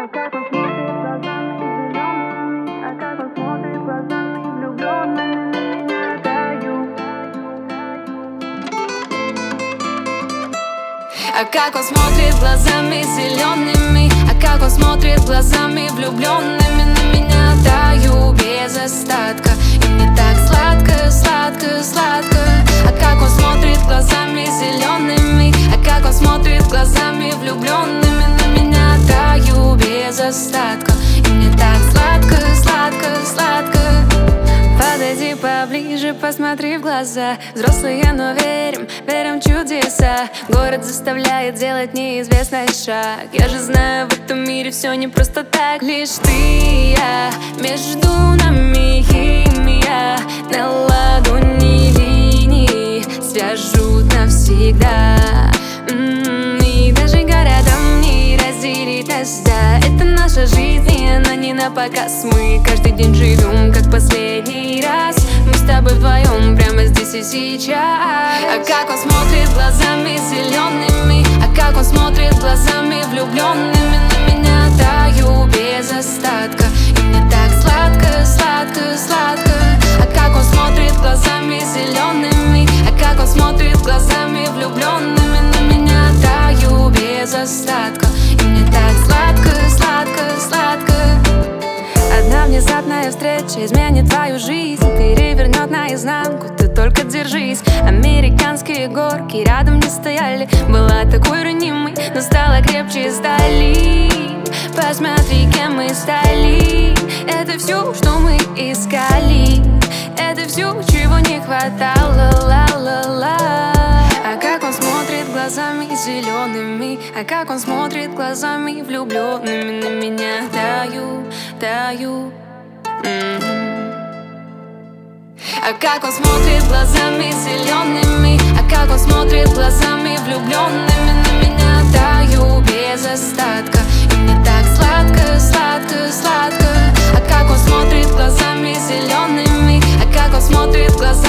как он смотрит глазами зелеными, а как он смотрит глазами влюбленными, на меня таю. А как он смотрит глазами зелеными, а как он смотрит глазами влюбленными, на меня таю без остатка. И мне так сладко, сладко, сладко. А как он смотрит глазами зелеными, а как он смотрит глазами влюбленными, на меня таю без остатка. И мне так сладко, сладко, сладко. Подойди поближе, посмотри в глаза. Взрослые, но верим, верим в чудеса. Город заставляет делать неизвестный шаг. Я же знаю, в этом мире все не просто так. Лишь ты и я, между нами химия. На ладони линии свяжут навсегда. И даже городом не разделить нас, да. Это наша жизнь, и она не напоказ. Мы каждый день живем, как последний раз. Мы с тобой вдвоем, прямо здесь и сейчас. А как он смотрит глазами зелеными, а как он смотрит глазами влюбленными, на меня таю без остатка. И мне так сладко, сладко, сладко. А как он смотрит глазами зелеными, а как он смотрит глазами влюбленными, на меня таю без остатка. И мне так сладко, сладко, сладко. Одна внезапная встреча изменит твою жизнь, перевернет наизнанку, ты только держись. Американские горки рядом не стояли. Была такой ранимой, но стала крепче стали. Посмотри, кем мы стали. Это все, что мы искали. Это все, чего не хватало, ла-ла-ла. А как он смотрит глазами зелеными, а как он смотрит глазами влюбленными, на меня таю, таю. А как он смотрит глазами зелеными, а как он смотрит глазами влюбленными, на меня таю без остатка. И мне так сладко, сладко, сладко. А как он смотрит глазами зелеными, а как он смотрит глазами